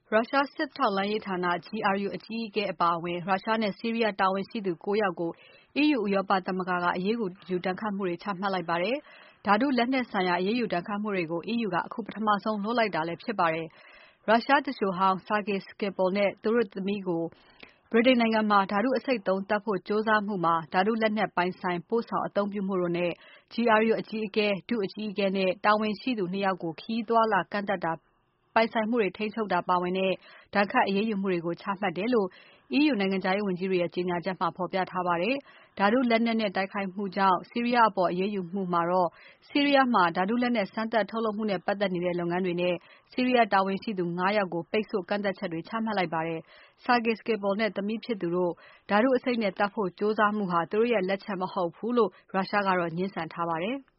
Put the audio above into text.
ရုရှားစစ်ထောက်လှမ်းရေးဌာန GRU အကြီးအကဲအပါအဝင် ရုရှားနဲ့ဆီးရီးယားတာဝန်ရှိသူ ၉ ယောက်ကို EU ဥရောပသမဂ္ဂက အရေးယူဒဏ်ခတ်မှုတွေ ချမှတ်လိုက်ပါတယ်။ ဓါတုလက်နက်ဆိုင်ရာ အရေးယူဒဏ်ခတ်မှုတွေကို EU ကအခုပထမဆုံးလုပ်လိုက်တာလည်းဖြစ်ပါတယ်။ ရုရှားသူလျှိုဟောင်း Sergei Skripal နဲ့သူတို့သမီးကို ဗြိတိန်နိုင်ငံမှာ ဓါတုအဆိပ် သတ်ဖို့ကြိုးစားမှုမှာ ဓါတုလက်နက်ပိုင်ဆိုင်ပို့ဆောင်အသုံးပြုမှုတို့နဲ့ GRU အကြီးအကဲ၊ ဒုအကြီးအကဲနဲ့ တာဝန်ရှိသူ ၂ ယောက်ကို ခရီးသွားလာကန့်သတ်တာ၊ ပိုင်ဆိုင်မှုတွေထိန်းချုပ်တာပါဝင်တဲ့ ဒဏ်ခတ်အရေးယူမှုတွေကို ချမှတ်တယ်လို့ EU နိုင်ငံခြားရေးဝန်ကြီးတွေရဲ့ ကြေညာချက်မှာဖော်ပြထားပါတယ်။ ဓါတုလက်နက်နဲ့တိုက်ခိုက်မှုကြောင့် ဆီးရီးယားအပေါ် အရေးယူမှုမှာတော့ ဆီးရီးယားမှာ ဓါတုလက်နက်စမ်းသပ်ထုတ်လုပ်မှုနဲ့ပါတ်သက်နေတဲ့လုပ်ငန်းတွေနဲ့ ဆီးရီးယားတာဝန်ရှိသူ ၅ ယောက်ကို ပိတ်ဆို့ကန့်သတ်ချက်တွေ ချမှတ်လိုက်ပါတယ်။ Sergei Skripal နဲ့သမီးဖြစ်သူတို့ ဓါတုအဆိပ်နဲ့သတ်ဖို့ကြိုးစားမှုဟာ သူတို့ရဲ့လက်ချက်မဟုတ်ဘူးလို့ ရုရှားကတော့ ငြင်းဆန်ထားပါတယ်။